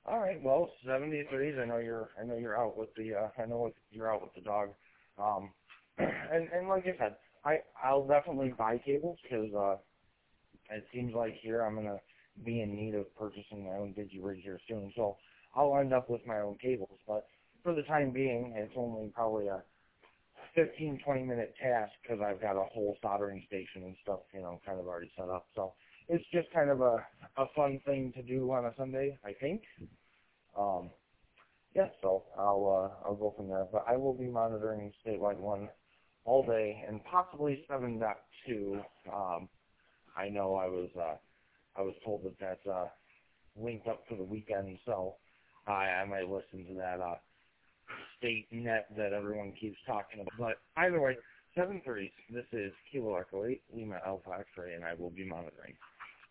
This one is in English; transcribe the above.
All right. Well, 73s. I know you're out with the. You're out with the dog. Um, and like I said, I'll definitely buy cables because it seems like here I'm gonna be in need of purchasing my own DigiRig here soon. So I'll end up with my own cables. But for the time being, it's only probably a 15-20 minute task because I've got a whole soldering station and stuff, kind of already set up. So it's just kind of a fun thing to do on a Sunday, I think. Um, yeah, so I'll go from there. But I will be monitoring statewide 1 all day and possibly 7.2. I know I was told that that's linked up for the weekend, so I might listen to that state net that everyone keeps talking about. But either way, 7:30. This is Kilo Echo 8, Lima Alpha X-ray, and I will be monitoring.